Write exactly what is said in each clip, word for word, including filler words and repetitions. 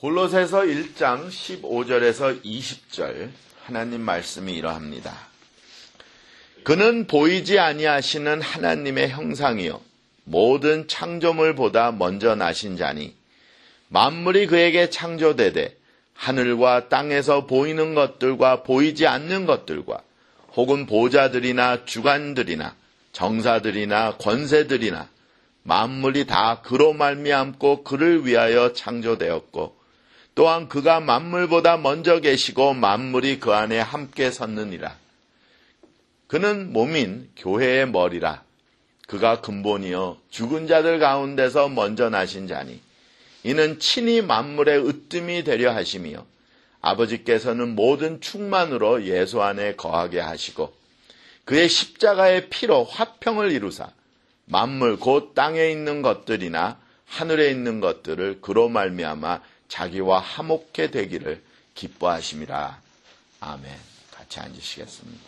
골로새서 일 장 십오 절에서 이십 절 하나님 말씀이 이러합니다. 그는 보이지 아니하시는 하나님의 형상이요 모든 창조물보다 먼저 나신 자니 만물이 그에게 창조되되 하늘과 땅에서 보이는 것들과 보이지 않는 것들과 혹은 보좌들이나 주관들이나 정사들이나 권세들이나 만물이 다 그로 말미암고 그를 위하여 창조되었고 또한 그가 만물보다 먼저 계시고 만물이 그 안에 함께 섰느니라. 그는 몸인 교회의 머리라. 그가 근본이요 죽은 자들 가운데서 먼저 나신 자니 이는 친히 만물의 으뜸이 되려 하심이요 아버지께서는 모든 충만으로 예수 안에 거하게 하시고 그의 십자가의 피로 화평을 이루사 만물 곧 땅에 있는 것들이나 하늘에 있는 것들을 그로 말미암아 자기와 화목해 되기를 기뻐하심이라. 아멘. 같이 앉으시겠습니다.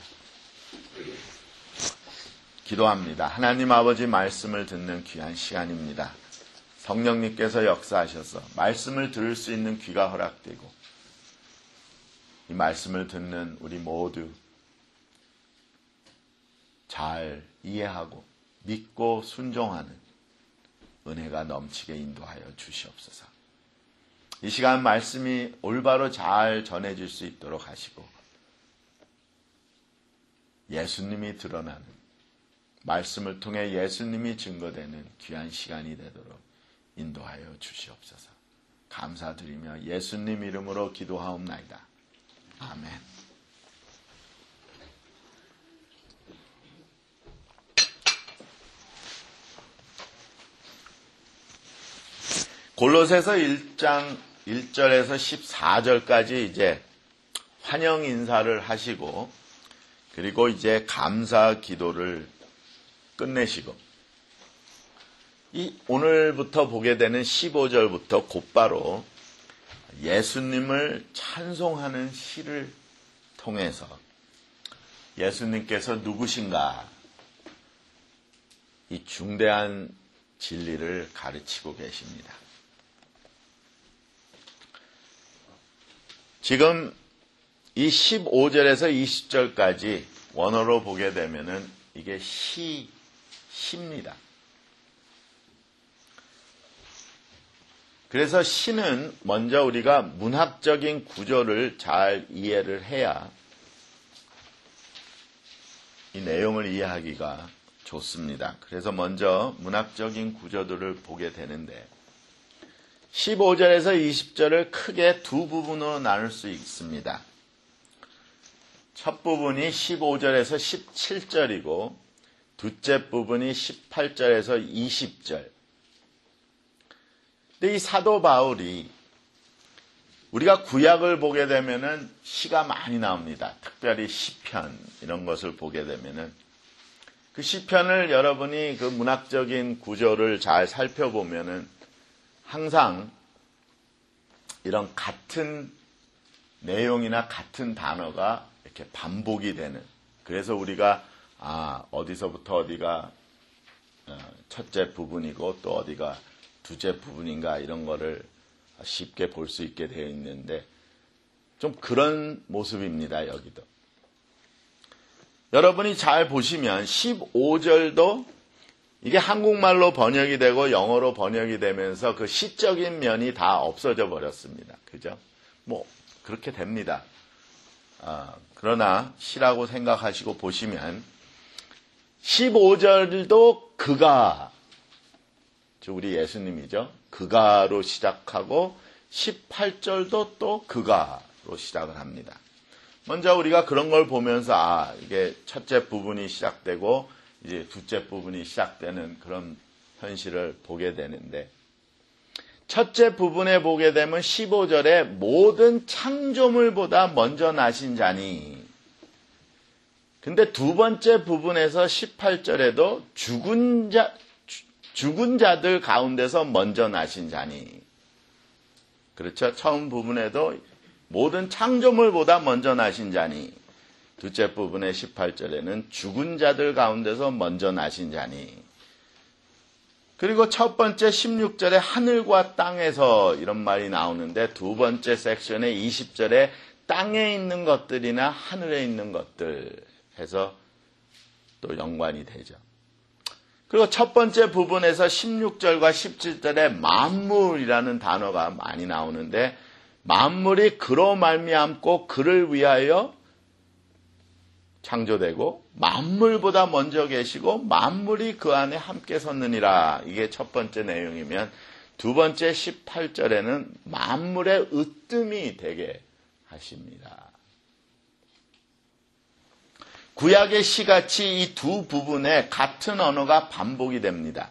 기도합니다. 하나님 아버지 말씀을 듣는 귀한 시간입니다. 성령님께서 역사하셔서 말씀을 들을 수 있는 귀가 허락되고 이 말씀을 듣는 우리 모두 잘 이해하고 믿고 순종하는 은혜가 넘치게 인도하여 주시옵소서. 이 시간 말씀이 올바로 잘 전해질 수 있도록 하시고 예수님이 드러나는 말씀을 통해 예수님이 증거되는 귀한 시간이 되도록 인도하여 주시옵소서. 감사드리며 예수님 이름으로 기도하옵나이다. 아멘. 골로새서 일 장 일 절에서 십사 절까지 이제 환영 인사를 하시고 그리고 이제 감사 기도를 끝내시고 이 오늘부터 보게 되는 십오 절부터 곧바로 예수님을 찬송하는 시를 통해서 예수님께서 누구신가 이 중대한 진리를 가르치고 계십니다. 지금 이 십오 절에서 이십 절까지 원어로 보게 되면은 이게 시, 시입니다. 그래서 시는 먼저 우리가 문학적인 구조를 잘 이해를 해야 이 내용을 이해하기가 좋습니다. 그래서 먼저 문학적인 구조들을 보게 되는데 십오 절에서 이십 절을 크게 두 부분으로 나눌 수 있습니다. 첫 부분이 십오 절에서 십칠 절이고 둘째 부분이 십팔 절에서 이십 절. 근데 이 사도 바울이 우리가 구약을 보게 되면은 시가 많이 나옵니다. 특별히 시편 이런 것을 보게 되면은 그 시편을 여러분이 그 문학적인 구조를 잘 살펴보면은 항상 이런 같은 내용이나 같은 단어가 이렇게 반복이 되는 그래서 우리가 아 어디서부터 어디가 첫째 부분이고 또 어디가 두째 부분인가 이런 거를 쉽게 볼 수 있게 되어 있는데 좀 그런 모습입니다. 여기도 여러분이 잘 보시면 십오 절도 이게 한국말로 번역이 되고 영어로 번역이 되면서 그 시적인 면이 다 없어져 버렸습니다. 그죠? 뭐 그렇게 됩니다. 아, 그러나 시라고 생각하시고 보시면 십오 절도 그가 우리 예수님이죠. 그가로 시작하고 십팔 절도 또 그가로 시작을 합니다. 먼저 우리가 그런 걸 보면서 아 이게 첫째 부분이 시작되고 이제 둘째 부분이 시작되는 그런 현실을 보게 되는데 첫째 부분에 보게 되면 십오 절에 모든 창조물보다 먼저 나신 자니 근데 두 번째 부분에서 십팔 절에도 죽은 자 죽은 자들 가운데서 먼저 나신 자니 그렇죠? 처음 부분에도 모든 창조물보다 먼저 나신 자니 둘째 부분의 십팔 절에는 죽은 자들 가운데서 먼저 나신 자니 그리고 첫 번째 십육 절에 하늘과 땅에서 이런 말이 나오는데 두 번째 섹션의 이십 절에 땅에 있는 것들이나 하늘에 있는 것들 해서 또 연관이 되죠. 그리고 첫 번째 부분에서 십육 절과 십칠 절에 만물이라는 단어가 많이 나오는데 만물이 그로 말미암고 그를 위하여 창조되고 만물보다 먼저 계시고 만물이 그 안에 함께 섰느니라. 이게 첫 번째 내용이면 두 번째 십팔 절에는 만물의 으뜸이 되게 하십니다. 구약의 시같이 이 두 부분에 같은 언어가 반복이 됩니다.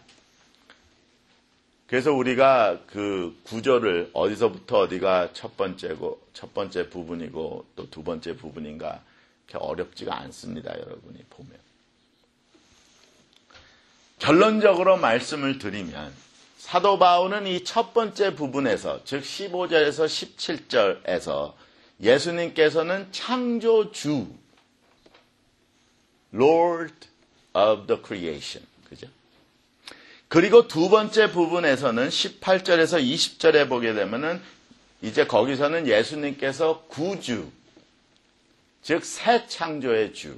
그래서 우리가 그 구절을 어디서부터 어디가 첫 번째고 첫 번째 부분이고 또 두 번째 부분인가 그렇게 어렵지가 않습니다. 여러분이 보면. 결론적으로 말씀을 드리면 사도 바울은 이 첫 번째 부분에서 즉 십오 절에서 십칠 절에서 예수님께서는 창조주 Lord of the creation. 그죠? 그리고 두 번째 부분에서는 십팔 절에서 이십 절에 보게 되면은 이제 거기서는 예수님께서 구주, 즉 새 창조의 주.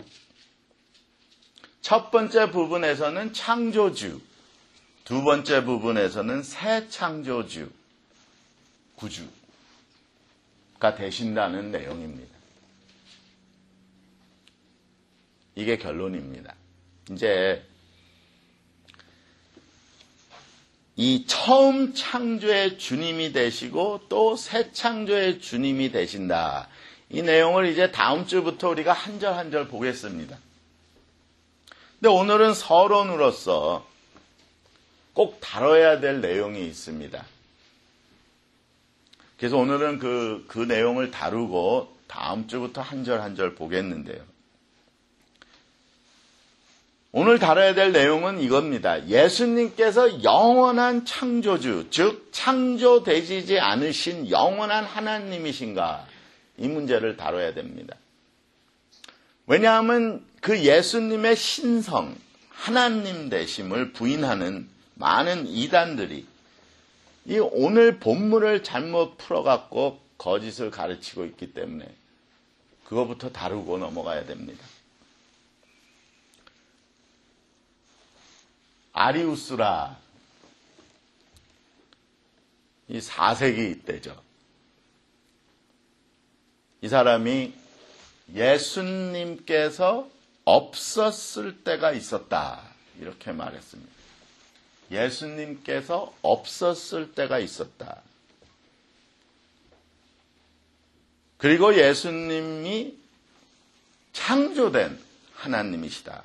첫 번째 부분에서는 창조주, 두 번째 부분에서는 새 창조주, 구주가 되신다는 내용입니다. 이게 결론입니다. 이제 이 처음 창조의 주님이 되시고 또 새 창조의 주님이 되신다. 이 내용을 이제 다음 주부터 우리가 한 절 한 절 보겠습니다. 근데 오늘은 서론으로서 꼭 다뤄야 될 내용이 있습니다. 그래서 오늘은 그, 그 내용을 다루고 다음 주부터 한 절 한 절 보겠는데요. 오늘 다뤄야 될 내용은 이겁니다. 예수님께서 영원한 창조주, 즉 창조되지 않으신 영원한 하나님이신가? 이 문제를 다뤄야 됩니다. 왜냐하면 그 예수님의 신성, 하나님 되심을 부인하는 많은 이단들이 이 오늘 본문을 잘못 풀어갖고 거짓을 가르치고 있기 때문에 그거부터 다루고 넘어가야 됩니다. 아리우스라, 이 사 세기 때죠. 이 사람이 예수님께서 없었을 때가 있었다. 이렇게 말했습니다. 예수님께서 없었을 때가 있었다. 그리고 예수님이 창조된 하나님이시다.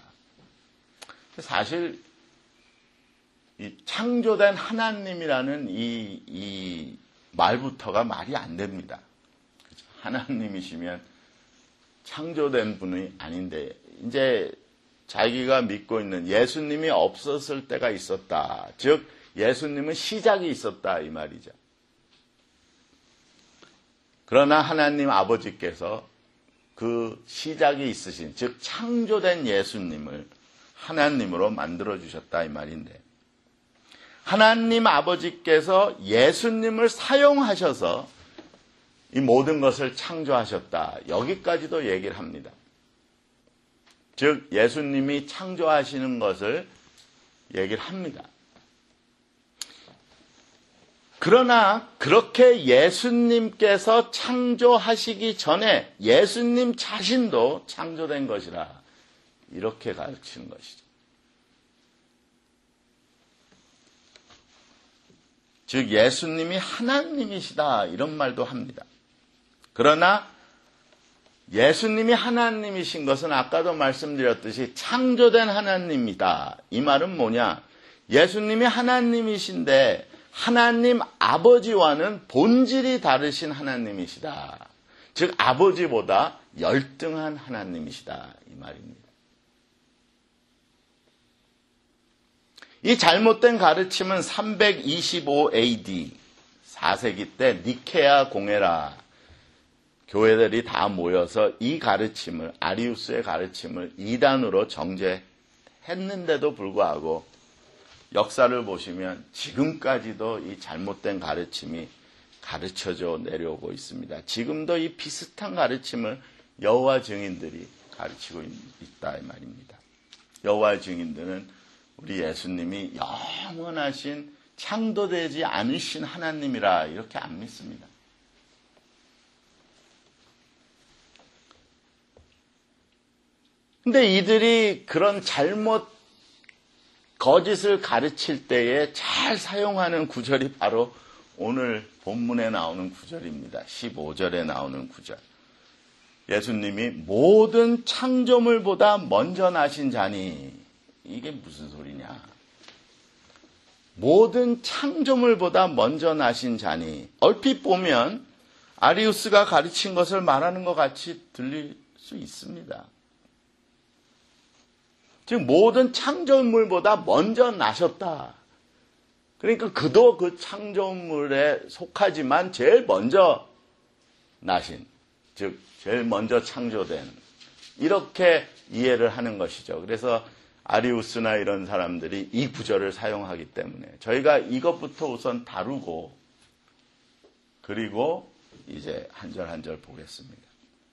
사실 이 창조된 하나님이라는 이, 이 말부터가 말이 안 됩니다. 그렇죠? 하나님이시면 창조된 분이 아닌데 이제 자기가 믿고 있는 예수님이 없었을 때가 있었다. 즉 예수님은 시작이 있었다 이 말이죠. 그러나 하나님 아버지께서 그 시작이 있으신 즉 창조된 예수님을 하나님으로 만들어주셨다 이 말인데 하나님 아버지께서 예수님을 사용하셔서 이 모든 것을 창조하셨다. 여기까지도 얘기를 합니다. 즉 예수님이 창조하시는 것을 얘기를 합니다. 그러나 그렇게 예수님께서 창조하시기 전에 예수님 자신도 창조된 것이라 이렇게 가르치는 것이죠. 즉 예수님이 하나님이시다 이런 말도 합니다. 그러나 예수님이 하나님이신 것은 아까도 말씀드렸듯이 창조된 하나님이다. 이 말은 뭐냐? 예수님이 하나님이신데 하나님 아버지와는 본질이 다르신 하나님이시다. 즉 아버지보다 열등한 하나님이시다. 이 말입니다. 이 잘못된 가르침은 삼백이십오 에이디 사 세기 때 니케아 공회라 교회들이 다 모여서 이 가르침을 아리우스의 가르침을 이단으로 정죄했는데도 불구하고 역사를 보시면 지금까지도 이 잘못된 가르침이 가르쳐져 내려오고 있습니다. 지금도 이 비슷한 가르침을 여호와 증인들이 가르치고 있다 이 말입니다. 여호와 증인들은 우리 예수님이 영원하신 창조되지 않으신 하나님이라 이렇게 안 믿습니다. 근데 이들이 그런 잘못 거짓을 가르칠 때에 잘 사용하는 구절이 바로 오늘 본문에 나오는 구절입니다. 십오 절에 나오는 구절. 예수님이 모든 창조물보다 먼저 나신 자니, 이게 무슨 소리냐? 모든 창조물보다 먼저 나신 자니, 얼핏 보면 아리우스가 가르친 것을 말하는 것 같이 들릴 수 있습니다. 즉 모든 창조물보다 먼저 나셨다. 그러니까 그도 그 창조물에 속하지만 제일 먼저 나신, 즉 제일 먼저 창조된, 이렇게 이해를 하는 것이죠. 그래서 아리우스나 이런 사람들이 이 구절을 사용하기 때문에 저희가 이것부터 우선 다루고 그리고 이제 한 절 한 절 보겠습니다.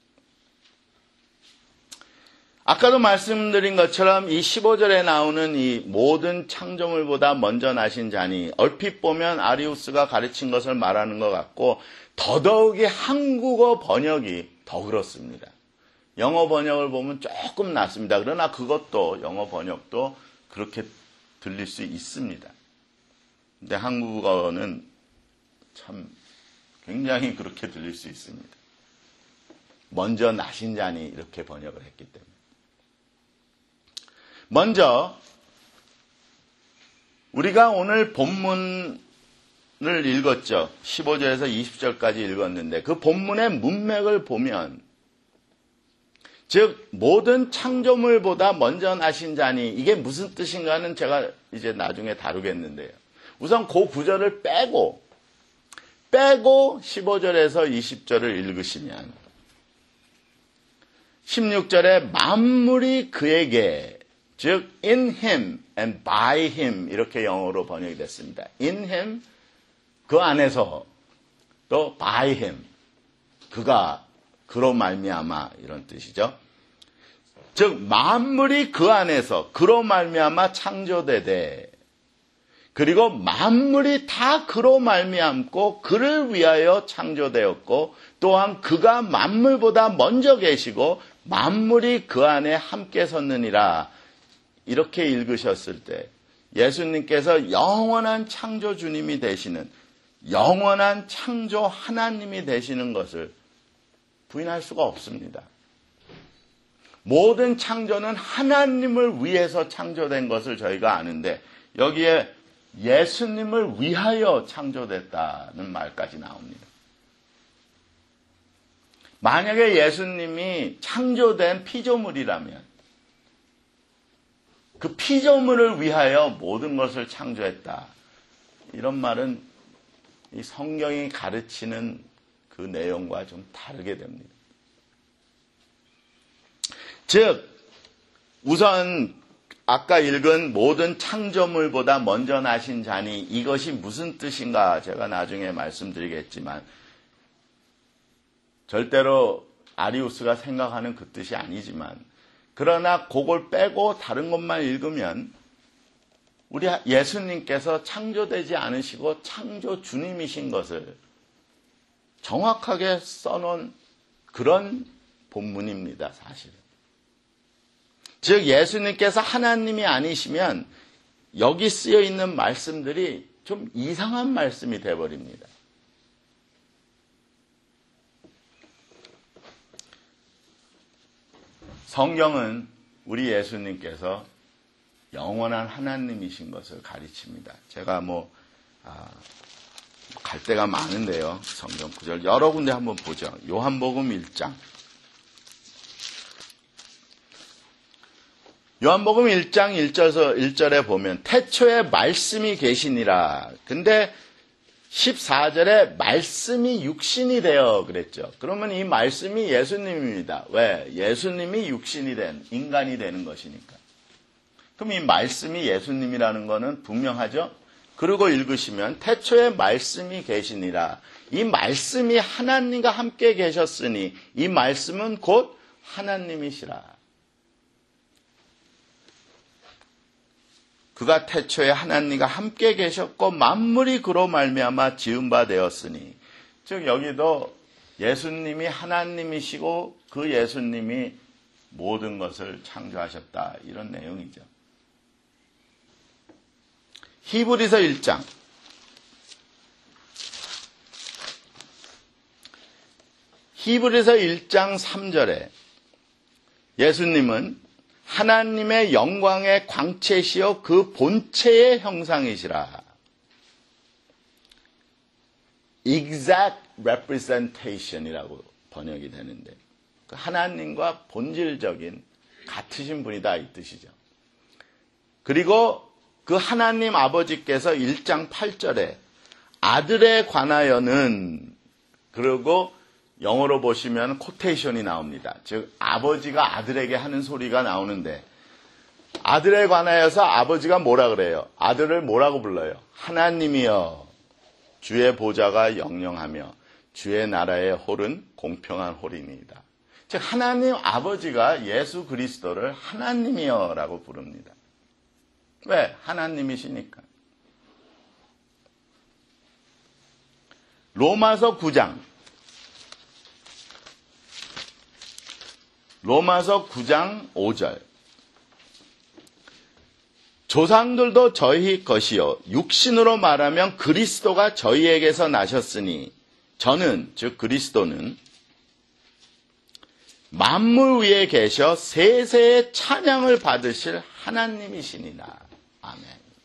아까도 말씀드린 것처럼 이 십오 절에 나오는 이 모든 창조물보다 먼저 나신 자니, 얼핏 보면 아리우스가 가르친 것을 말하는 것 같고 더더욱이 한국어 번역이 더 그렇습니다. 영어 번역을 보면 조금 낫습니다. 그러나 그것도 영어 번역도 그렇게 들릴 수 있습니다. 근데 한국어는 참 굉장히 그렇게 들릴 수 있습니다. 먼저 나신 자니 이렇게 번역을 했기 때문에. 먼저 우리가 오늘 본문을 읽었죠. 십오 절에서 이십 절까지 읽었는데 그 본문의 문맥을 보면, 즉 모든 창조물보다 먼저 나신 자니, 이게 무슨 뜻인가는 제가 이제 나중에 다루겠는데요. 우선 그 구절을 빼고 빼고 십오 절에서 이십 절을 읽으시면 십육 절에 만물이 그에게, 즉 in him and by him 이렇게 영어로 번역이 됐습니다. in him, 그 안에서, 또 by him, 그가 그로 말미암아, 이런 뜻이죠. 즉 만물이 그 안에서 그로 말미암아 창조되되, 그리고 만물이 다 그로 말미암고 그를 위하여 창조되었고, 또한 그가 만물보다 먼저 계시고 만물이 그 안에 함께 섰느니라. 이렇게 읽으셨을 때 예수님께서 영원한 창조 주님이 되시는, 영원한 창조 하나님이 되시는 것을 부인할 수가 없습니다. 모든 창조는 하나님을 위해서 창조된 것을 저희가 아는데 여기에 예수님을 위하여 창조됐다는 말까지 나옵니다. 만약에 예수님이 창조된 피조물이라면 그 피조물을 위하여 모든 것을 창조했다, 이런 말은 이 성경이 가르치는 그 내용과 좀 다르게 됩니다. 즉 우선 아까 읽은 모든 창조물보다 먼저 나신 자니, 이것이 무슨 뜻인가 제가 나중에 말씀드리겠지만 절대로 아리우스가 생각하는 그 뜻이 아니지만, 그러나 그걸 빼고 다른 것만 읽으면 우리 예수님께서 창조되지 않으시고 창조 주님이신 것을 정확하게 써놓은 그런 본문입니다, 사실은. 즉 예수님께서 하나님이 아니시면 여기 쓰여 있는 말씀들이 좀 이상한 말씀이 되어버립니다. 성경은 우리 예수님께서 영원한 하나님이신 것을 가르칩니다. 제가 뭐, 아, 갈 데가 많은데요. 성경 구절 여러 군데 한번 보죠. 요한복음 일 장. 요한복음 일 장 일 절에서 일 절에 보면 태초에 말씀이 계시니라. 근데 십사 절에 말씀이 육신이 되어 그랬죠. 그러면 이 말씀이 예수님입니다. 왜? 예수님이 육신이 된 인간이 되는 것이니까. 그럼 이 말씀이 예수님이라는 거는 분명하죠? 그리고 읽으시면 태초에 말씀이 계시니라. 이 말씀이 하나님과 함께 계셨으니 이 말씀은 곧 하나님이시라. 그가 태초에 하나님과 함께 계셨고 만물이 그로 말미암아 지은 바 되었으니, 즉 여기도 예수님이 하나님이시고 그 예수님이 모든 것을 창조하셨다, 이런 내용이죠. 히브리서 일 장 히브리서 일 장 삼 절에 예수님은 하나님의 영광의 광채시요 그 본체의 형상이시라. exact representation이라고 번역이 되는데, 하나님과 본질적인 같으신 분이다, 이 뜻이죠. 그리고 그 하나님 아버지께서 일 장 팔 절에 아들에 관하여는, 그리고 영어로 보시면 코테이션이 나옵니다. 즉 아버지가 아들에게 하는 소리가 나오는데, 아들에 관하여서 아버지가 뭐라 그래요? 아들을 뭐라고 불러요? 하나님이여 주의 보좌가 영영하며 주의 나라의 홀은 공평한 홀이니이다. 즉 하나님 아버지가 예수 그리스도를 하나님이여 라고 부릅니다. 왜? 하나님이시니까. 로마서 구 장 로마서 구 장 오 절 조상들도 저희 것이요 육신으로 말하면 그리스도가 저희에게서 나셨으니 저는, 즉 그리스도는 만물 위에 계셔 세세의 찬양을 받으실 하나님이시니라. 아멘.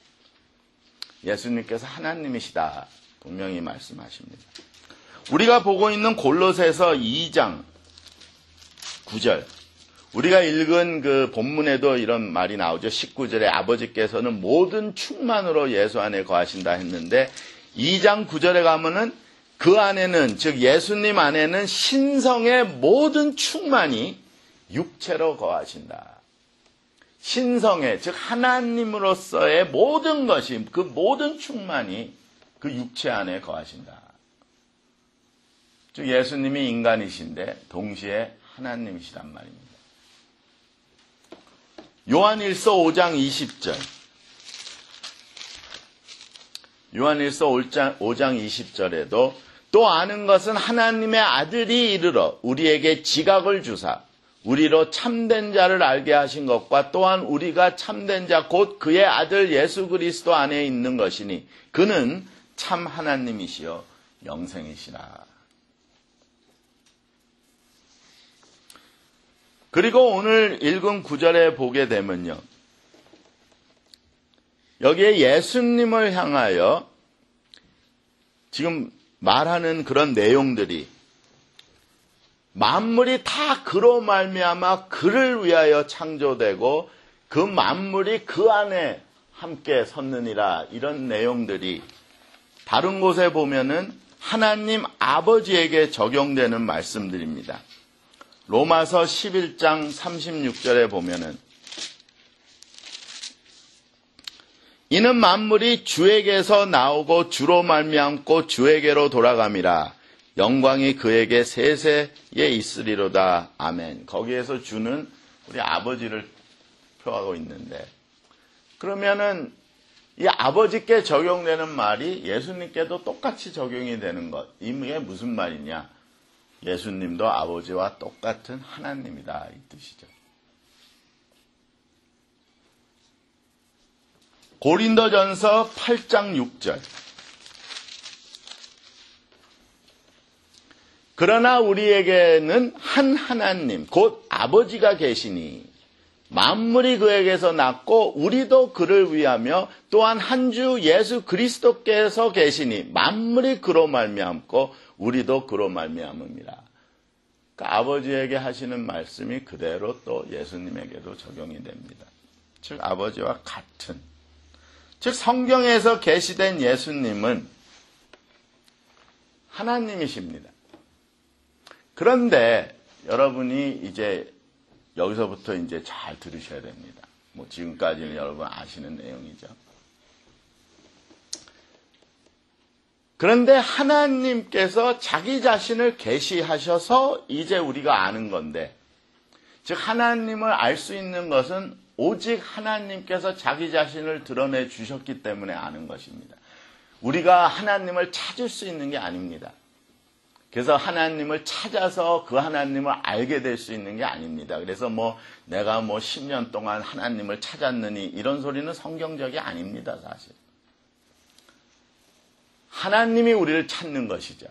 예수님께서 하나님이시다 분명히 말씀하십니다. 우리가 보고 있는 골로새서 이 장 구 절, 우리가 읽은 그 본문에도 이런 말이 나오죠. 십구 절에 아버지께서는 모든 충만으로 예수 안에 거하신다 했는데, 이 장 구 절에 가면은 그 안에는, 즉 예수님 안에는 신성의 모든 충만이 육체로 거하신다. 신성의, 즉 하나님으로서의 모든 것이, 그 모든 충만이 그 육체 안에 거하신다. 즉 예수님이 인간이신데 동시에 하나님이시란 말입니다. 요한일서 오 장 이십 절, 요한일서 오 장 이십 절에도 또 아는 것은 하나님의 아들이 이르러 우리에게 지각을 주사 우리로 참된 자를 알게 하신 것과 또한 우리가 참된 자 곧 그의 아들 예수 그리스도 안에 있는 것이니 그는 참 하나님이시여 영생이시라. 그리고 오늘 읽은 구 절에 보게 되면요, 여기에 예수님을 향하여 지금 말하는 그런 내용들이 만물이 다 그로 말미암아 그를 위하여 창조되고 그 만물이 그 안에 함께 섰느니라, 이런 내용들이 다른 곳에 보면은 하나님 아버지에게 적용되는 말씀들입니다. 로마서 십일 장 삼십육 절에 보면은 이는 만물이 주에게서 나오고 주로 말미암고 주에게로 돌아감이라 영광이 그에게 세세에 있으리로다. 아멘. 거기에서 주는 우리 아버지를 표하고 있는데, 그러면은 이 아버지께 적용되는 말이 예수님께도 똑같이 적용이 되는 것, 이게 무슨 말이냐? 예수님도 아버지와 똑같은 하나님이다, 이 뜻이죠. 고린도전서 팔 장 육 절, 그러나 우리에게는 한 하나님 곧 아버지가 계시니 만물이 그에게서 났고 우리도 그를 위하며 또한 한 주 예수 그리스도께서 계시니 만물이 그로 말미암고 우리도 그로 말미암음이라. 그러니까 아버지에게 하시는 말씀이 그대로 또 예수님에게도 적용이 됩니다. 즉 아버지와 같은, 즉 성경에서 계시된 예수님은 하나님이십니다. 그런데 여러분이 이제 여기서부터 이제 잘 들으셔야 됩니다. 뭐 지금까지는 여러분 아시는 내용이죠. 그런데 하나님께서 자기 자신을 계시하셔서 이제 우리가 아는 건데, 즉 하나님을 알 수 있는 것은 오직 하나님께서 자기 자신을 드러내 주셨기 때문에 아는 것입니다. 우리가 하나님을 찾을 수 있는 게 아닙니다. 그래서 하나님을 찾아서 그 하나님을 알게 될 수 있는 게 아닙니다. 그래서 뭐 내가 뭐 십 년 동안 하나님을 찾았느니 이런 소리는 성경적이 아닙니다, 사실. 하나님이 우리를 찾는 것이죠.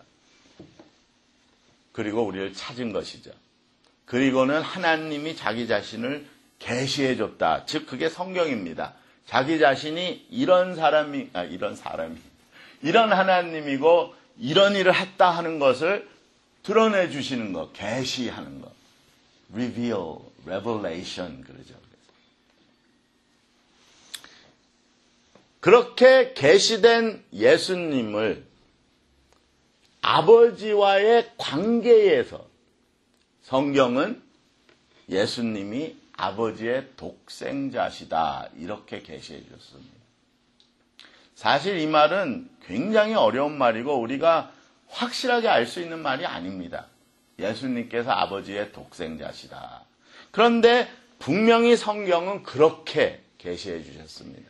그리고 우리를 찾은 것이죠. 그리고는 하나님이 자기 자신을 계시해 줬다. 즉 그게 성경입니다. 자기 자신이 이런 사람이 아 이런 사람이 이런 하나님이고 이런 일을 했다 하는 것을 드러내 주시는 것, 계시하는 것. reveal, revelation 그러죠. 그렇게 계시된 예수님을 아버지와의 관계에서 성경은 예수님이 아버지의 독생자시다 이렇게 계시해 줬습니다. 사실 이 말은 굉장히 어려운 말이고 우리가 확실하게 알 수 있는 말이 아닙니다. 예수님께서 아버지의 독생자시다. 그런데 분명히 성경은 그렇게 계시해 주셨습니다.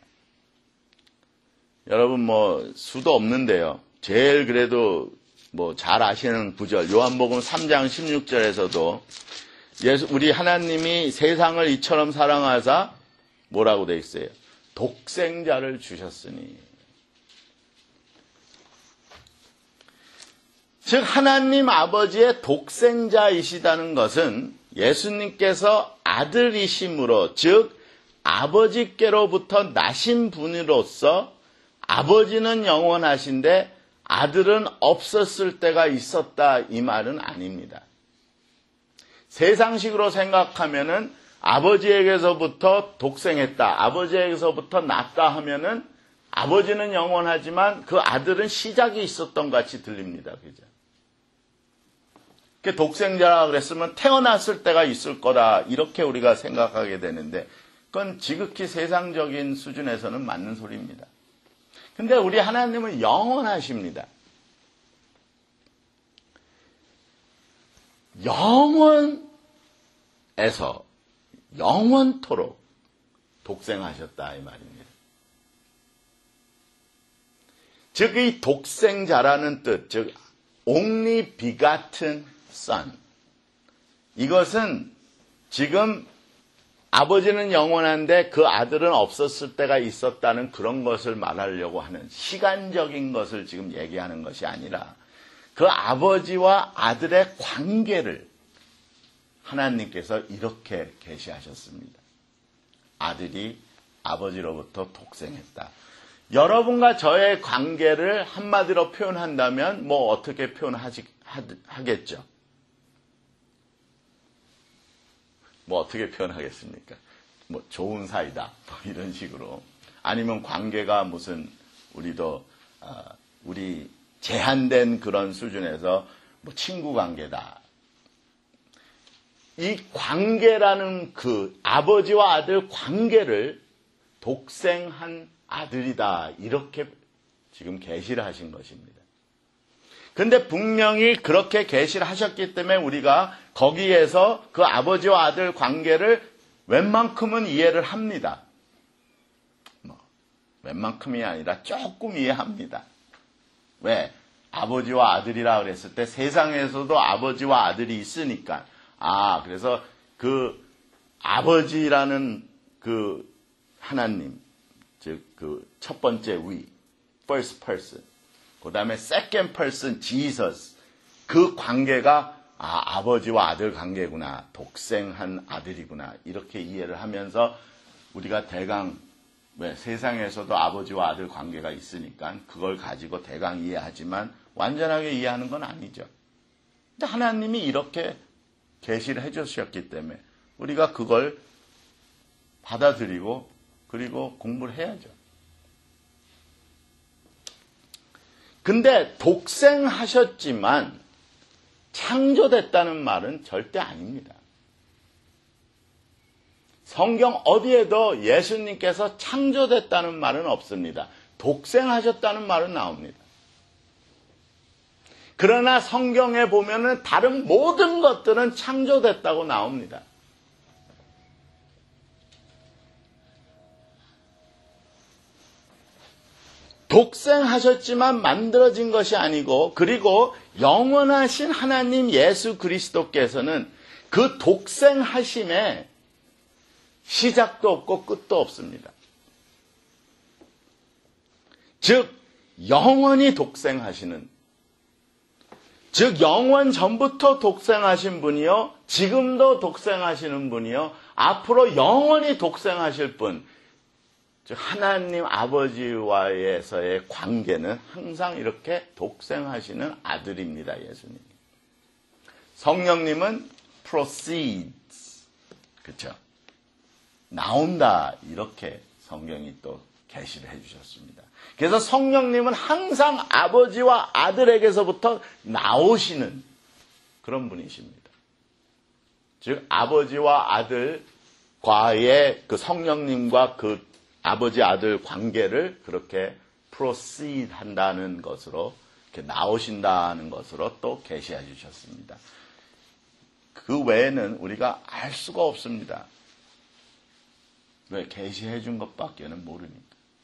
여러분 뭐 수도 없는데요. 제일 그래도 뭐 잘 아시는 구절 요한복음 삼 장 십육 절에서도 예수 우리 하나님이 세상을 이처럼 사랑하사 뭐라고 돼 있어요? 독생자를 주셨으니. 즉 하나님 아버지의 독생자이시다는 것은 예수님께서 아들이심으로 즉 아버지께로부터 나신 분으로서 아버지는 영원하신데 아들은 없었을 때가 있었다 이 말은 아닙니다. 세상식으로 생각하면은 아버지에게서부터 독생했다, 아버지에게서부터 났다 하면은 아버지는 영원하지만 그 아들은 시작이 있었던 것 같이 들립니다. 그죠? 독생자라 그랬으면 태어났을 때가 있을 거다 이렇게 우리가 생각하게 되는데 그건 지극히 세상적인 수준에서는 맞는 소리입니다. 근데 우리 하나님은 영원하십니다. 영원에서 영원토록 독생하셨다 이 말입니다. 즉 이 독생자라는 뜻, 즉 only begotten son. 이것은 지금 아버지는 영원한데 그 아들은 없었을 때가 있었다는 그런 것을 말하려고 하는 시간적인 것을 지금 얘기하는 것이 아니라 그 아버지와 아들의 관계를 하나님께서 이렇게 계시하셨습니다. 아들이 아버지로부터 독생했다. 여러분과 저의 관계를 한마디로 표현한다면 뭐 어떻게 표현하겠죠? 뭐 어떻게 표현하겠습니까? 뭐 좋은 사이다 뭐 이런 식으로 아니면 관계가 무슨 우리도 어, 우리 제한된 그런 수준에서 뭐 친구 관계다. 이 관계라는 그 아버지와 아들 관계를 독생한 아들이다 이렇게 지금 계시를 하신 것입니다. 근데 분명히 그렇게 계시를 하셨기 때문에 우리가 거기에서 그 아버지와 아들 관계를 웬만큼은 이해를 합니다. 뭐 웬만큼이 아니라 조금 이해합니다. 왜? 아버지와 아들이라 그랬을 때 세상에서도 아버지와 아들이 있으니까 아 그래서 그 아버지라는 그 하나님 즉 그 첫 번째 위 first person 그 다음에 second person Jesus 그 관계가 아, 아버지와 아들 관계구나. 독생한 아들이구나. 이렇게 이해를 하면서 우리가 대강 왜 세상에서도 아버지와 아들 관계가 있으니까 그걸 가지고 대강 이해하지만 완전하게 이해하는 건 아니죠. 근데 하나님이 이렇게 계시를 해주셨기 때문에 우리가 그걸 받아들이고 그리고 공부를 해야죠. 근데 독생하셨지만 창조됐다는 말은 절대 아닙니다. 성경 어디에도 예수님께서 창조됐다는 말은 없습니다. 독생하셨다는 말은 나옵니다. 그러나 성경에 보면은 다른 모든 것들은 창조됐다고 나옵니다. 독생하셨지만 만들어진 것이 아니고, 그리고 영원하신 하나님 예수 그리스도께서는 그 독생하심에 시작도 없고 끝도 없습니다. 즉 영원히 독생하시는, 즉 영원 전부터 독생하신 분이요, 지금도 독생하시는 분이요, 앞으로 영원히 독생하실 분, 즉 하나님 아버지와에서의 관계는 항상 이렇게 독생하시는 아들입니다. 예수님. 성령님은 proceeds, 그렇죠? 나온다, 이렇게 성경이 또 계시를 해주셨습니다. 그래서 성령님은 항상 아버지와 아들에게서부터 나오시는 그런 분이십니다. 즉 아버지와 아들과의 그 성령님과 그 아버지 아들 관계를 그렇게 proceed 한다는 것으로, 이렇게 나오신다는 것으로 또 계시해 주셨습니다. 그 외에는 우리가 알 수가 없습니다. 왜? 계시해 준 것밖에는 모르니까.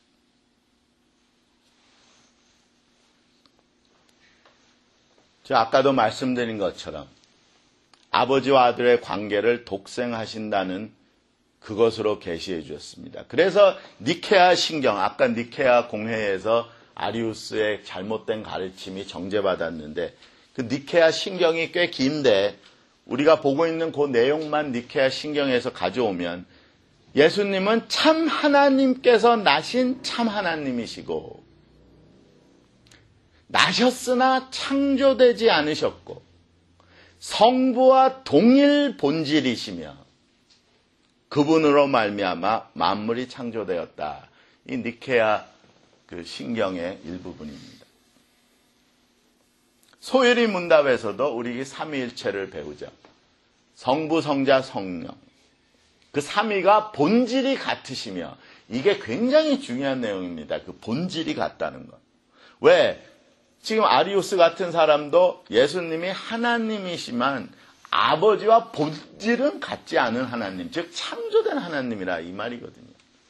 제가 아까도 말씀드린 것처럼 아버지와 아들의 관계를 독생하신다는 그것으로 계시해 주었습니다. 그래서 니케아 신경, 아까 니케아 공회에서 아리우스의 잘못된 가르침이 정죄받았는데, 그 니케아 신경이 꽤 긴데 우리가 보고 있는 그 내용만 니케아 신경에서 가져오면, 예수님은 참 하나님께서 나신 참 하나님이시고, 나셨으나 창조되지 않으셨고, 성부와 동일 본질이시며 그분으로 말미암아 만물이 창조되었다. 이 니케아 그 신경의 일부분입니다. 소요리 문답에서도 우리 삼위일체를 배우죠. 성부, 성자, 성령. 그 삼위가 본질이 같으시며, 이게 굉장히 중요한 내용입니다. 그 본질이 같다는 것. 왜? 지금 아리우스 같은 사람도 예수님이 하나님이시만 아버지와 본질은 같지 않은 하나님, 즉 창조된 하나님이라 이 말이거든요.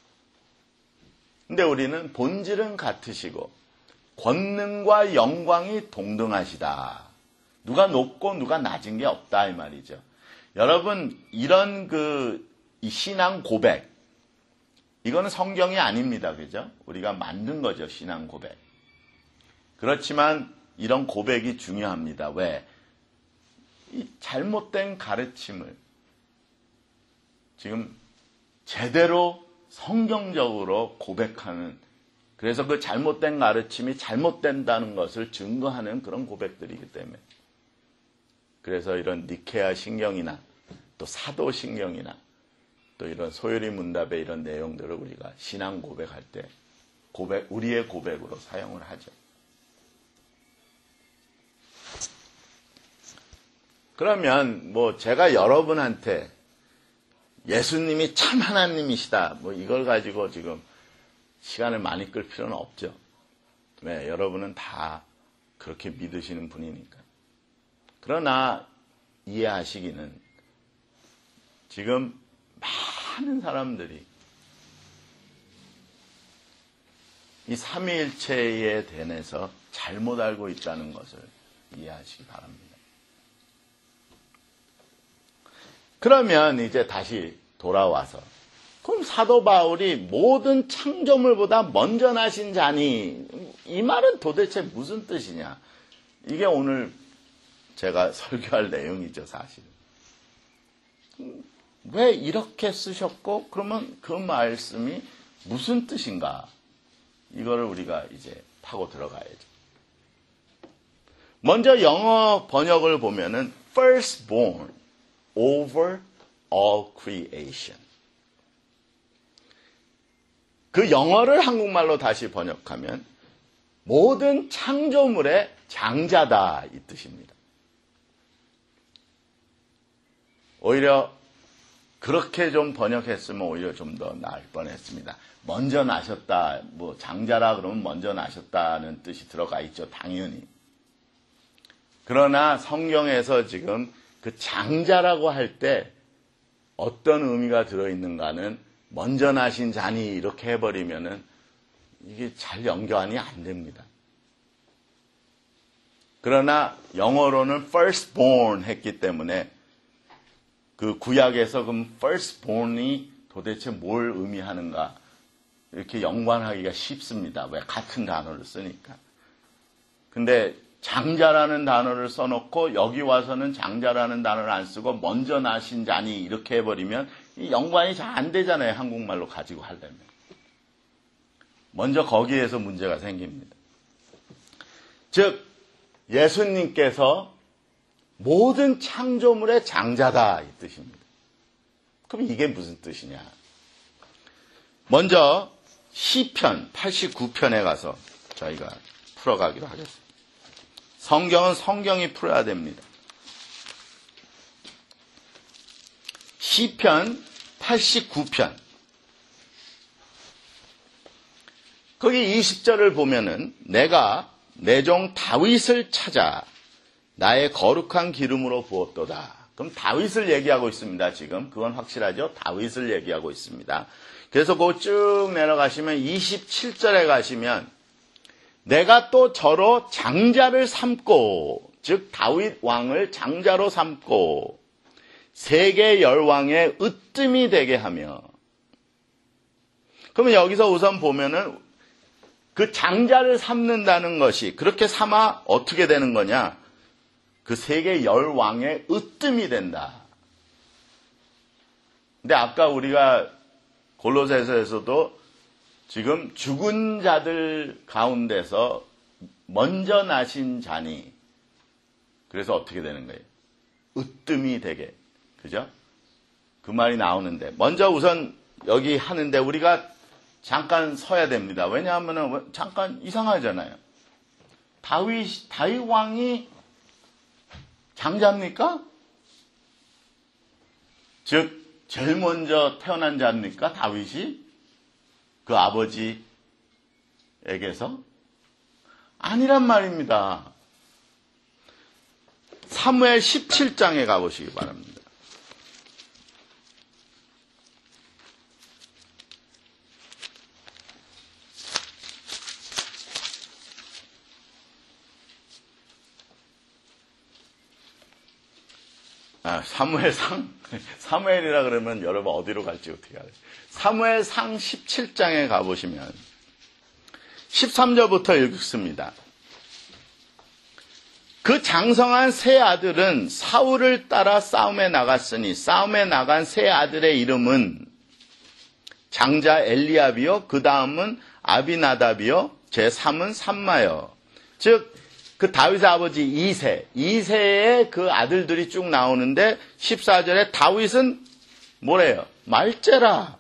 근데 우리는 본질은 같으시고 권능과 영광이 동등하시다. 누가 높고 누가 낮은 게 없다 이 말이죠. 여러분, 이런 그 이 신앙 고백, 이거는 성경이 아닙니다. 그죠? 우리가 만든 거죠, 신앙 고백. 그렇지만 이런 고백이 중요합니다. 왜? 이 잘못된 가르침을 지금 제대로 성경적으로 고백하는, 그래서 그 잘못된 가르침이 잘못된다는 것을 증거하는 그런 고백들이기 때문에, 그래서 이런 니케아 신경이나 또 사도 신경이나 또 이런 소요리 문답의 이런 내용들을 우리가 신앙 고백할 때 고백, 우리의 고백으로 사용을 하죠. 그러면 뭐 제가 여러분한테 예수님이 참 하나님이시다, 뭐 이걸 가지고 지금 시간을 많이 끌 필요는 없죠. 왜? 여러분은 다 그렇게 믿으시는 분이니까. 그러나 이해하시기는, 지금 많은 사람들이 이 삼위일체에 대해서 잘못 알고 있다는 것을 이해하시기 바랍니다. 그러면 이제 다시 돌아와서, 그럼 사도 바울이 모든 창조물보다 먼저 나신 자니, 이 말은 도대체 무슨 뜻이냐? 이게 오늘 제가 설교할 내용이죠, 사실. 왜 이렇게 쓰셨고, 그러면 그 말씀이 무슨 뜻인가? 이거를 우리가 이제 파고 들어가야죠. 먼저 영어 번역을 보면은 firstborn over all creation. 그 영어를 한국말로 다시 번역하면 모든 창조물의 장자다, 이 뜻입니다. 오히려 그렇게 좀 번역했으면 오히려 좀 더 나을 뻔했습니다. 먼저 나셨다, 뭐 장자라 그러면 먼저 나셨다는 뜻이 들어가 있죠, 당연히. 그러나 성경에서 지금 그 장자라고 할 때 어떤 의미가 들어있는가는 먼저 나신 자니 이렇게 해버리면은 이게 잘 연결이 안 됩니다. 그러나 영어로는 firstborn 했기 때문에 그 구약에서 그럼 firstborn이 도대체 뭘 의미하는가 이렇게 연관하기가 쉽습니다. 왜? 같은 단어를 쓰니까. 근데 장자라는 단어를 써놓고 여기 와서는 장자라는 단어를 안 쓰고 먼저 나신 자니 이렇게 해버리면 이 연관이 잘 안 되잖아요. 한국말로 가지고 하려면. 먼저 거기에서 문제가 생깁니다. 즉 예수님께서 모든 창조물의 장자다 이 뜻입니다. 그럼 이게 무슨 뜻이냐? 먼저 시편 팔십구 편에 가서 저희가 풀어가기로 하겠습니다. 성경은 성경이 풀어야 됩니다. 시편 팔십구 편 거기 이십 절을 보면은 내가 내 종 다윗을 찾아 나의 거룩한 기름으로 부었도다. 그럼 다윗을 얘기하고 있습니다. 지금 그건 확실하죠? 다윗을 얘기하고 있습니다. 그래서 그 쭉 내려가시면 이십칠 절에 가시면 내가 또 저로 장자를 삼고 즉 다윗 왕을 장자로 삼고 세계 열왕의 으뜸이 되게 하며 그러면 여기서 우선 보면은 그 장자를 삼는다는 것이 그렇게 삼아 어떻게 되는 거냐? 그 세계 열왕의 으뜸이 된다. 근데 아까 우리가 골로새서에서도 지금 죽은 자들 가운데서 먼저 나신 자니 그래서 어떻게 되는 거예요? 으뜸이 되게. 그죠? 그 말이 나오는데 먼저 우선 여기 하는데 우리가 잠깐 서야 됩니다. 왜냐하면 잠깐 이상하잖아요. 다윗, 다윗 왕이 장자입니까? 즉 제일 먼저 태어난 자입니까? 다윗이? 그 아버지에게서? 아니란 말입니다. 사무엘 십칠 장에 가보시기 바랍니다. 아, 사무엘상? 사무엘이라 그러면 여러분 어디로 갈지 어떻게 알아요? 사무엘상 십칠 장에 가보시면 십삼 절부터 읽습니다. 그 장성한 세 아들은 사울을 따라 싸움에 나갔으니 싸움에 나간 세 아들의 이름은 장자 엘리압이요 그 다음은 아비나답이요 제삼은 삼마요. 즉 그 다윗의 아버지 이세, 이세의 그 아들들이 쭉 나오는데 십사 절에 다윗은 뭐래요? 말제라.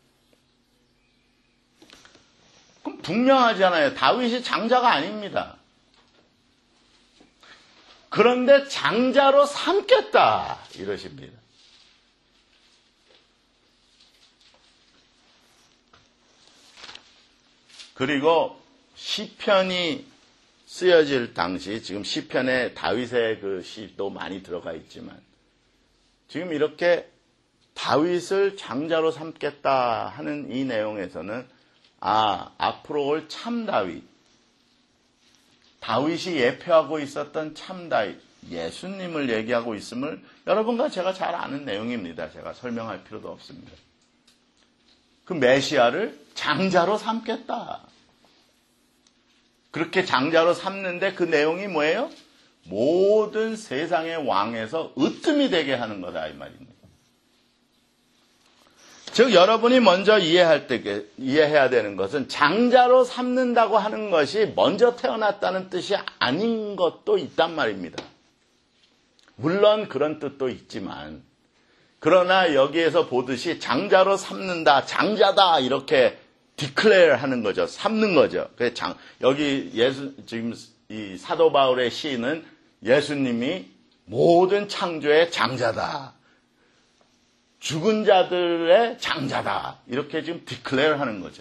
그럼 분명하잖아요. 다윗이 장자가 아닙니다. 그런데 장자로 삼겠다 이러십니다. 그리고 시편이 쓰여질 당시 지금 시편에 다윗의 그 시도 많이 들어가 있지만 지금 이렇게 다윗을 장자로 삼겠다 하는 이 내용에서는 아 앞으로 올 참 다윗 다윗이 예표하고 있었던 참 다윗 예수님을 얘기하고 있음을 여러분과 제가 잘 아는 내용입니다. 제가 설명할 필요도 없습니다. 그 메시아를 장자로 삼겠다. 그렇게 장자로 삼는데 그 내용이 뭐예요? 모든 세상의 왕에서 으뜸이 되게 하는 거다 이 말입니다. 즉 여러분이 먼저 이해할 때 이해해야 되는 것은 장자로 삼는다고 하는 것이 먼저 태어났다는 뜻이 아닌 것도 있단 말입니다. 물론 그런 뜻도 있지만 그러나 여기에서 보듯이 장자로 삼는다, 장자다 이렇게 디클레어 하는 거죠. 삼는 거죠. 그래서 장, 여기 예수, 지금 이 사도 바울의 시는 예수님이 모든 창조의 장자다. 죽은 자들의 장자다. 이렇게 지금 디클레어 하는 거죠.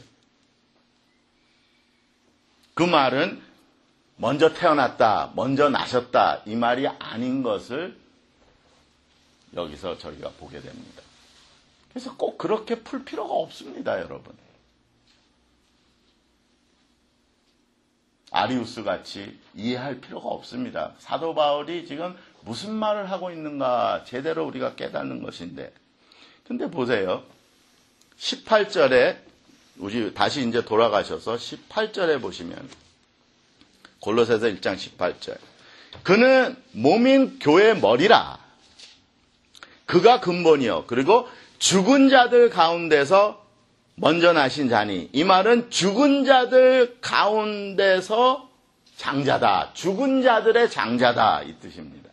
그 말은 먼저 태어났다, 먼저 나셨다 이 말이 아닌 것을 여기서 저희가 보게 됩니다. 그래서 꼭 그렇게 풀 필요가 없습니다, 여러분. 아리우스 같이 이해할 필요가 없습니다. 사도 바울이 지금 무슨 말을 하고 있는가 제대로 우리가 깨닫는 것인데. 근데 보세요. 십팔 절에 우리 다시 이제 돌아가셔서 십팔 절에 보시면 골로새서 일 장 십팔 절. 그는 몸인 교회의 머리라. 그가 근본이요. 그리고 죽은 자들 가운데서 먼저 나신 자니. 이 말은 죽은 자들 가운데서 장자다. 죽은 자들의 장자다. 이 뜻입니다.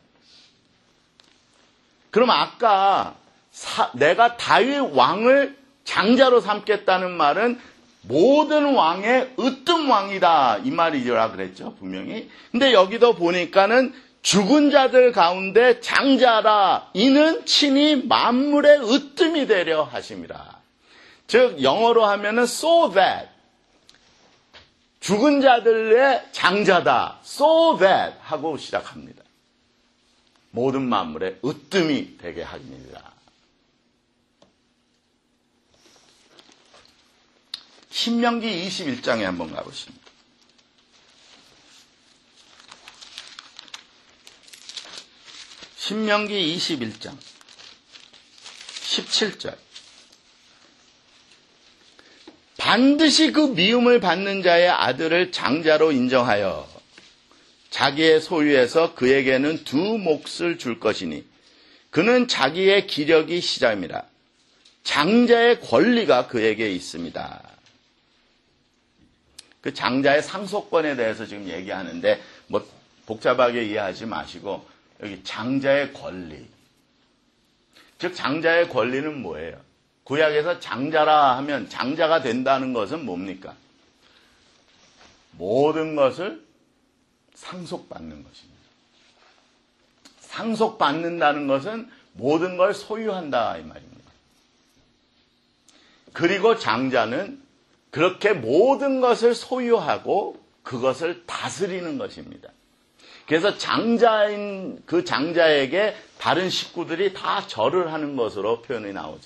그럼 아까 사, 내가 다윗 왕을 장자로 삼겠다는 말은 모든 왕의 으뜸 왕이다. 이 말이라 그랬죠. 분명히. 근데 여기도 보니까는 죽은 자들 가운데 장자라. 이는 친히 만물의 으뜸이 되려 하심이라. 즉 영어로 하면은 so that 죽은 자들의 장자다. so that 하고 시작합니다. 모든 만물의 으뜸이 되게 합니다. 신명기 이십일 장에 한번 가보십니다. 신명기 이십일 장 십칠 절. 반드시 그 미움을 받는 자의 아들을 장자로 인정하여 자기의 소유에서 그에게는 두 몫을 줄 것이니 그는 자기의 기력이 시작이라. 장자의 권리가 그에게 있습니다. 그 장자의 상속권에 대해서 지금 얘기하는데 뭐 복잡하게 이해하지 마시고 여기 장자의 권리. 즉 장자의 권리는 뭐예요? 구약에서 장자라 하면 장자가 된다는 것은 뭡니까? 모든 것을 상속받는 것입니다. 상속받는다는 것은 모든 걸 소유한다 이 말입니다. 그리고 장자는 그렇게 모든 것을 소유하고 그것을 다스리는 것입니다. 그래서 장자인 그 장자에게 다른 식구들이 다 절을 하는 것으로 표현이 나오죠.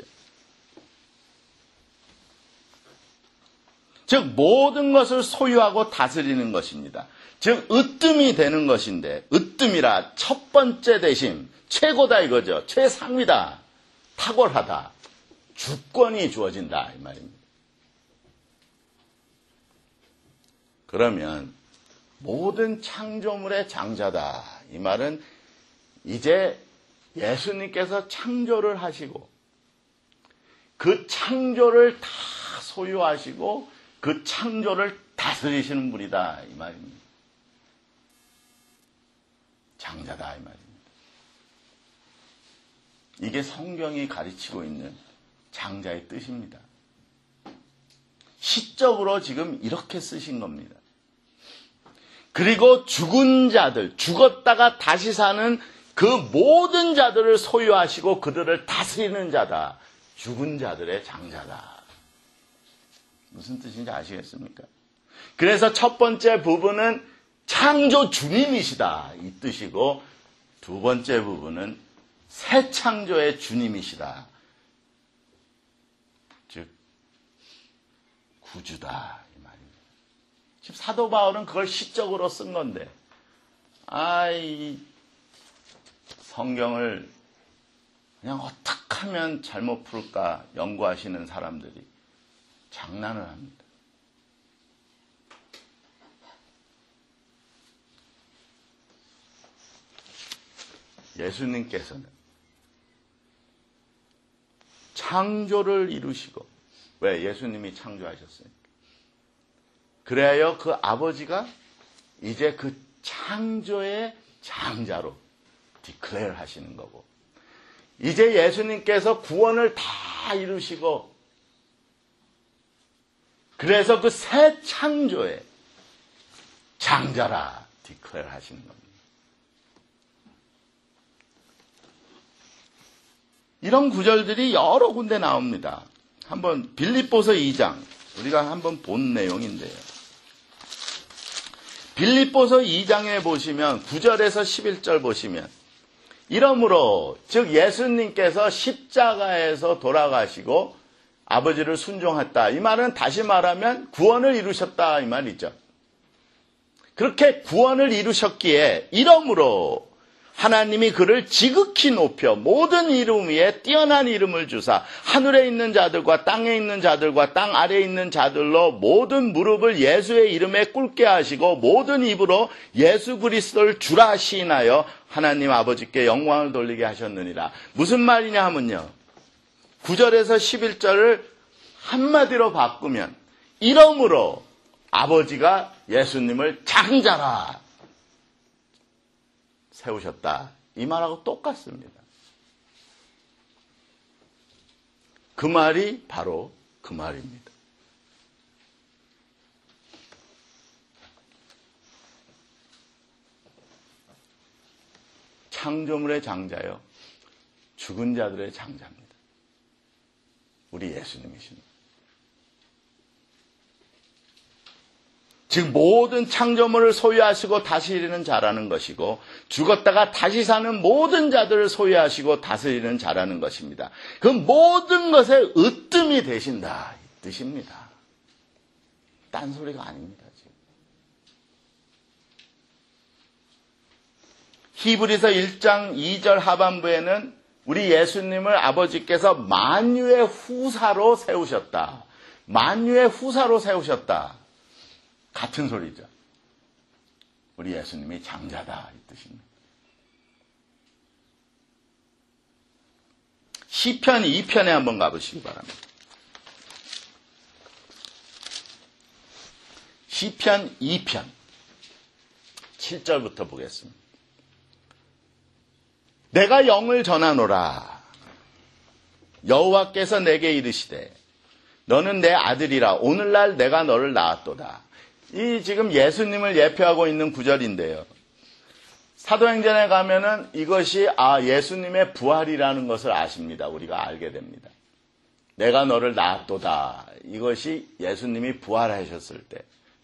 즉 모든 것을 소유하고 다스리는 것입니다. 즉 으뜸이 되는 것인데 으뜸이라 첫 번째 대심 최고다 이거죠. 최상위다. 탁월하다. 주권이 주어진다 이 말입니다. 그러면 모든 창조물의 장자다. 이 말은 이제 예수님께서 창조를 하시고 그 창조를 다 소유하시고 그 창조를 다스리시는 분이다. 이 말입니다. 장자다. 이 말입니다. 이게 성경이 가르치고 있는 장자의 뜻입니다. 시적으로 지금 이렇게 쓰신 겁니다. 그리고 죽은 자들, 죽었다가 다시 사는 그 모든 자들을 소유하시고 그들을 다스리는 자다. 죽은 자들의 장자다. 무슨 뜻인지 아시겠습니까? 그래서 첫 번째 부분은 창조 주님이시다. 이 뜻이고 두 번째 부분은 새 창조의 주님이시다. 즉 구주다. 이 말입니다. 지금 사도 바울은 그걸 시적으로 쓴 건데 아이 성경을 그냥 어떻게 하면 잘못 풀까 연구하시는 사람들이 장난을 합니다. 예수님께서는 창조를 이루시고 왜? 예수님이 창조하셨으니까. 그래야 그 아버지가 이제 그 창조의 장자로 디클레어 하시는 거고 이제 예수님께서 구원을 다 이루시고 그래서 그 새 창조의 장자라 디클레어 하시는 겁니다. 이런 구절들이 여러 군데 나옵니다. 한번 빌립보서 이 장, 우리가 한번 본 내용인데요. 빌립보서 이 장에 보시면 구 절에서 십일 절 보시면 이러므로 즉 예수님께서 십자가에서 돌아가시고 아버지를 순종했다. 이 말은 다시 말하면 구원을 이루셨다 이 말이죠. 그렇게 구원을 이루셨기에 이러므로 하나님이 그를 지극히 높여 모든 이름 위에 뛰어난 이름을 주사 하늘에 있는 자들과 땅에 있는 자들과 땅 아래에 있는 자들로 모든 무릎을 예수의 이름에 꿇게 하시고 모든 입으로 예수 그리스도를 주라 시인하여 하나님 아버지께 영광을 돌리게 하셨느니라. 무슨 말이냐 하면요. 구 절에서 십일 절을 한마디로 바꾸면 이러므로 아버지가 예수님을 장자라 세우셨다. 이 말하고 똑같습니다. 그 말이 바로 그 말입니다. 창조물의 장자요. 죽은 자들의 장자입니다. 우리 예수님이십니다. 즉 모든 창조물을 소유하시고 다스리는 자라는 것이고 죽었다가 다시 사는 모든 자들을 소유하시고 다스리는 자라는 것입니다. 그 모든 것에 으뜸이 되신다 이 뜻입니다. 딴소리가 아닙니다. 지금. 히브리서 일 장 이 절 하반부에는 우리 예수님을 아버지께서 만유의 후사로 세우셨다. 만유의 후사로 세우셨다. 같은 소리죠. 우리 예수님이 장자다 이 뜻입니다. 시편 이 편에 한번 가보시기 바랍니다. 시편 이 편 칠 절부터 보겠습니다. 내가 영을 전하노라. 여호와께서 내게 이르시되 너는 내 아들이라 오늘날 내가 너를 낳았도다. 이 지금 예수님을 예표하고 있는 구절인데요. 사도행전에 가면은 이것이 아 예수님의 부활이라는 것을 아십니다. 우리가 알게 됩니다. 내가 너를 낳았도다. 이것이 예수님이 부활하셨을 때.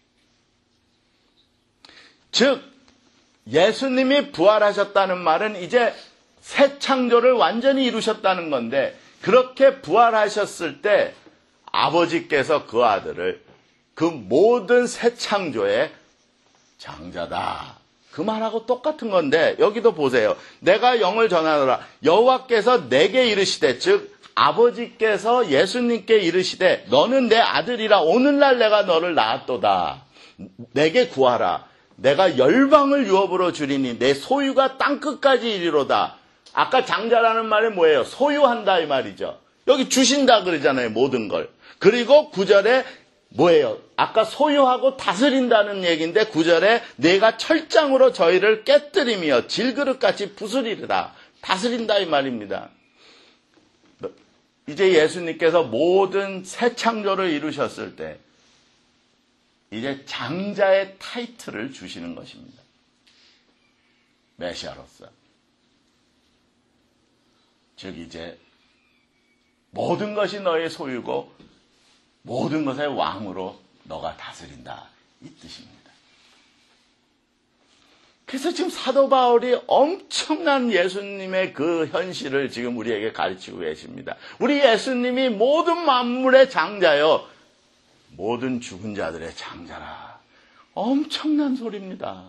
즉 예수님이 부활하셨다는 말은 이제 새 창조를 완전히 이루셨다는 건데 그렇게 부활하셨을 때 아버지께서 그 아들을 그 모든 새 창조의 장자다. 그 말하고 똑같은 건데 여기도 보세요. 내가 영을 전하노라. 여호와께서 내게 이르시되 즉 아버지께서 예수님께 이르시되 너는 내 아들이라 오늘날 내가 너를 낳았도다. 내게 구하라. 내가 열방을 유업으로 주리니 내 소유가 땅끝까지 이르로다. 아까 장자라는 말이 뭐예요? 소유한다 이 말이죠. 여기 주신다 그러잖아요. 모든 걸. 그리고 구 절에 뭐예요? 아까 소유하고 다스린다는 얘기인데 구 절에 내가 철장으로 저희를 깨뜨리며 질그릇같이 부수리르다. 다스린다 이 말입니다. 이제 예수님께서 모든 새 창조를 이루셨을 때 이제 장자의 타이틀을 주시는 것입니다. 메시아로서. 즉 이제 모든 것이 너의 소유고 모든 것의 왕으로 너가 다스린다. 이 뜻입니다. 그래서 지금 사도 바울이 엄청난 예수님의 그 현실을 지금 우리에게 가르치고 계십니다. 우리 예수님이 모든 만물의 장자요. 모든 죽은 자들의 장자라. 엄청난 소리입니다.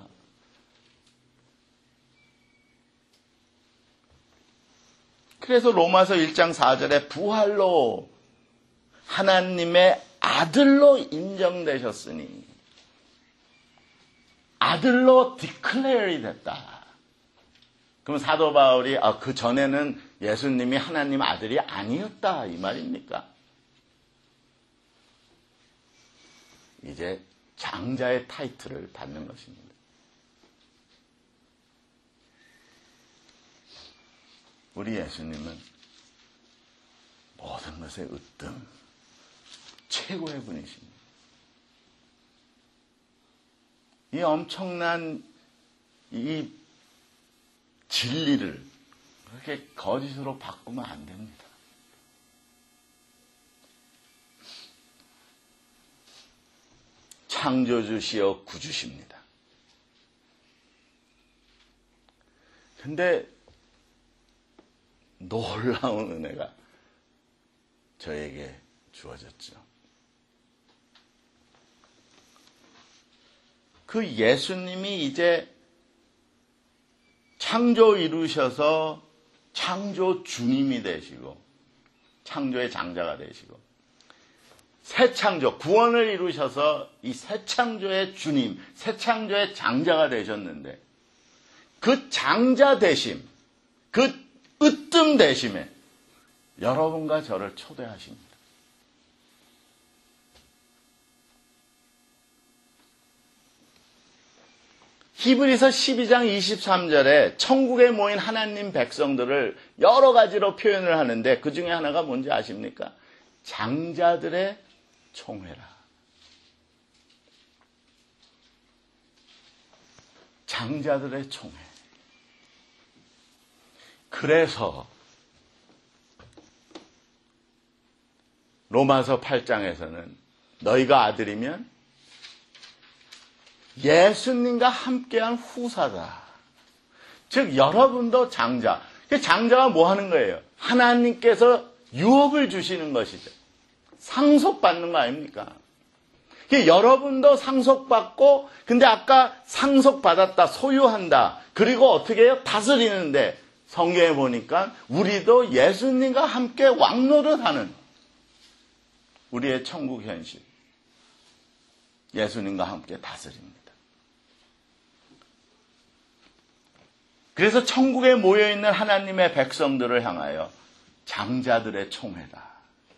그래서 로마서 일 장 사 절에 부활로 하나님의 아들로 인정되셨으니 아들로 디클레어이 됐다. 그럼 사도 바울이 아, 그 전에는 예수님이 하나님 아들이 아니었다 이 말입니까? 이제 장자의 타이틀을 받는 것입니다. 우리 예수님은 모든 것의 으뜸 최고의 분이십니다. 이 엄청난 이 진리를 그렇게 거짓으로 바꾸면 안 됩니다. 창조주시여 구주십니다. 근데 놀라운 은혜가 저에게 주어졌죠. 그 예수님이 이제 창조 이루셔서 창조 주님이 되시고 창조의 장자가 되시고 새 창조, 구원을 이루셔서 이 새 창조의 주님, 새 창조의 장자가 되셨는데 그 장자 되심, 그 으뜸 되심에 여러분과 저를 초대하십니다. 히브리서 십이 장 이십삼 절에 천국에 모인 하나님 백성들을 여러 가지로 표현을 하는데 그 중에 하나가 뭔지 아십니까? 장자들의 총회라. 장자들의 총회. 그래서 로마서 팔 장에서는 너희가 아들이면 예수님과 함께한 후사다. 즉 여러분도 장자. 장자가 뭐 하는 거예요? 하나님께서 유업을 주시는 것이죠. 상속받는 거 아닙니까? 여러분도 상속받고 근데 아까 상속받았다, 소유한다. 그리고 어떻게 해요? 다스리는데 성경에 보니까 우리도 예수님과 함께 왕노릇하는 우리의 천국 현실. 예수님과 함께 다스립니다. 그래서 천국에 모여있는 하나님의 백성들을 향하여 장자들의 총회다.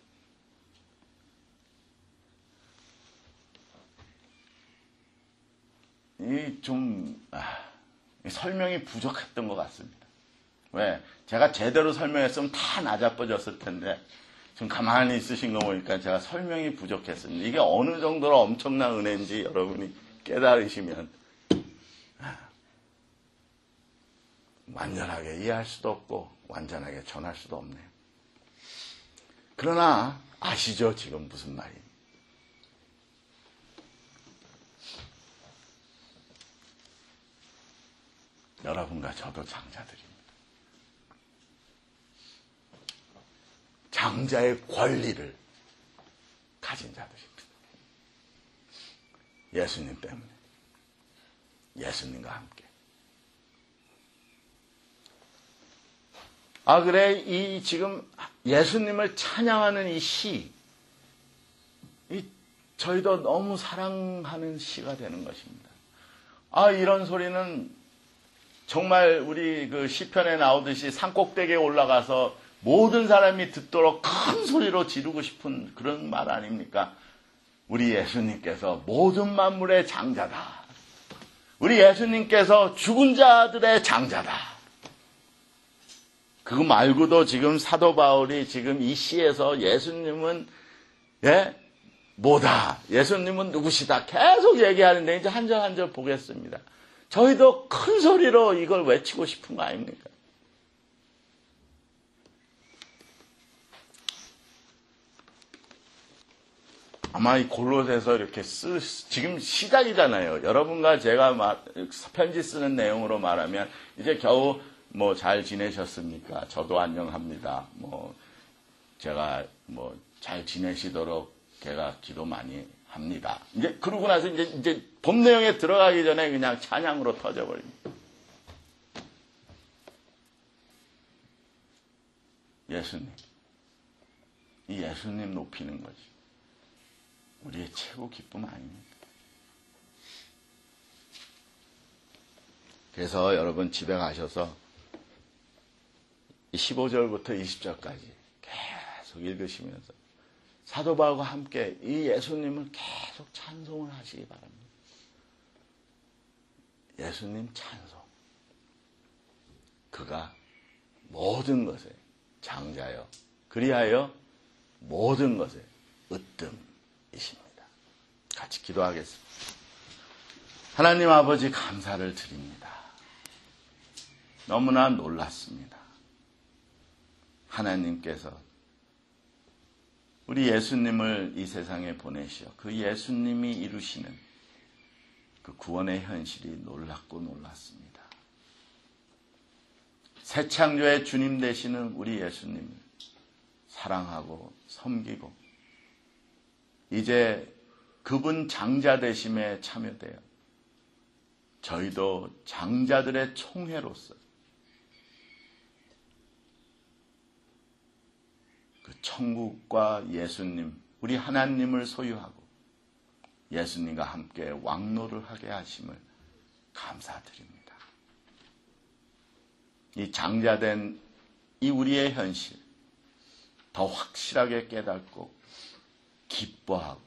이 좀 아, 설명이 부족했던 것 같습니다. 왜? 제가 제대로 설명했으면 다 나자빠졌을 텐데 지금 가만히 있으신 거 보니까 제가 설명이 부족했습니다. 이게 어느 정도로 엄청난 은혜인지 여러분이 깨달으시면 완전하게 이해할 수도 없고 완전하게 전할 수도 없네요. 그러나 아시죠? 지금 무슨 말인지. 여러분과 저도 장자들입니다. 장자의 권리를 가진 자들입니다. 예수님 때문에. 예수님과 함께. 아, 그래, 이 지금 예수님을 찬양하는 이 시, 이 저희도 너무 사랑하는 시가 되는 것입니다. 아, 이런 소리는 정말 우리 그 시편에 나오듯이 산꼭대기에 올라가서 모든 사람이 듣도록 큰 소리로 지르고 싶은 그런 말 아닙니까? 우리 예수님께서 모든 만물의 장자다. 우리 예수님께서 죽은 자들의 장자다. 그거 말고도 지금 사도 바울이 지금 이 시에서 예수님은 예? 뭐다. 예수님은 누구시다. 계속 얘기하는데 이제 한 절 한 절 보겠습니다. 저희도 큰 소리로 이걸 외치고 싶은 거 아닙니까? 아마 이 골로새서 이렇게 쓰, 지금 시작이잖아요. 여러분과 제가 막 편지 쓰는 내용으로 말하면 이제 겨우 뭐 잘 지내셨습니까? 저도 안녕합니다. 뭐 제가 뭐 잘 지내시도록 제가 기도 많이 합니다. 이제 그러고 나서 이제 이제 본 내용에 들어가기 전에 그냥 찬양으로 터져버립니다. 예수님, 이 예수님 높이는 거지. 우리의 최고 기쁨 아닙니까? 그래서 여러분 집에 가셔서 십오 절부터 이십 절까지 계속 읽으시면서 사도 바울과 함께 이 예수님을 계속 찬송을 하시기 바랍니다. 예수님 찬송. 그가 모든 것에 장자여 그리하여 모든 것에 으뜸이십니다. 같이 기도하겠습니다. 하나님 아버지 감사를 드립니다. 너무나 놀랐습니다. 하나님께서 우리 예수님을 이 세상에 보내시어 그 예수님이 이루시는 그 구원의 현실이 놀랍고 놀랐습니다. 새 창조의 주님 되시는 우리 예수님을 사랑하고 섬기고 이제 그분 장자 되심에 참여되어 저희도 장자들의 총회로서 그 천국과 예수님, 우리 하나님을 소유하고 예수님과 함께 왕노를 하게 하심을 감사드립니다. 이 장자된 이 우리의 현실 더 확실하게 깨닫고 기뻐하고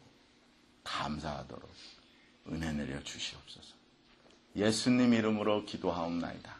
감사하도록 은혜 내려 주시옵소서. 예수님 이름으로 기도하옵나이다.